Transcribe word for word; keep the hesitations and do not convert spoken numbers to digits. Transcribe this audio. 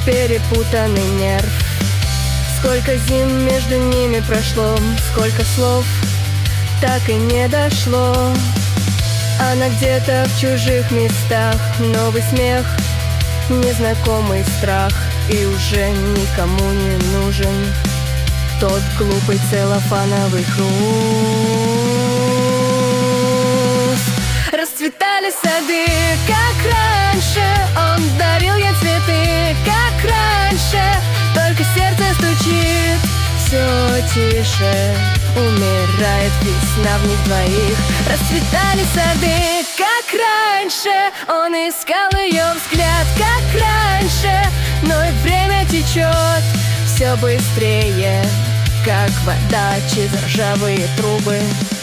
перепутанный нерв. Сколько зим между ними прошло, сколько слов так и не дошло. Она где-то в чужих местах, новый смех, незнакомый страх. И уже никому не нужен тот глупый целлофановый хруст. Расцветали сады, как раньше, он дарил ей цветы, как раньше. Только сердце стучит все тише, умирает весна в них двоих. Расцветали сады, как раньше, он искал ее взгляд, как раньше. Но и время течет все быстрее, как вода через ржавые трубы.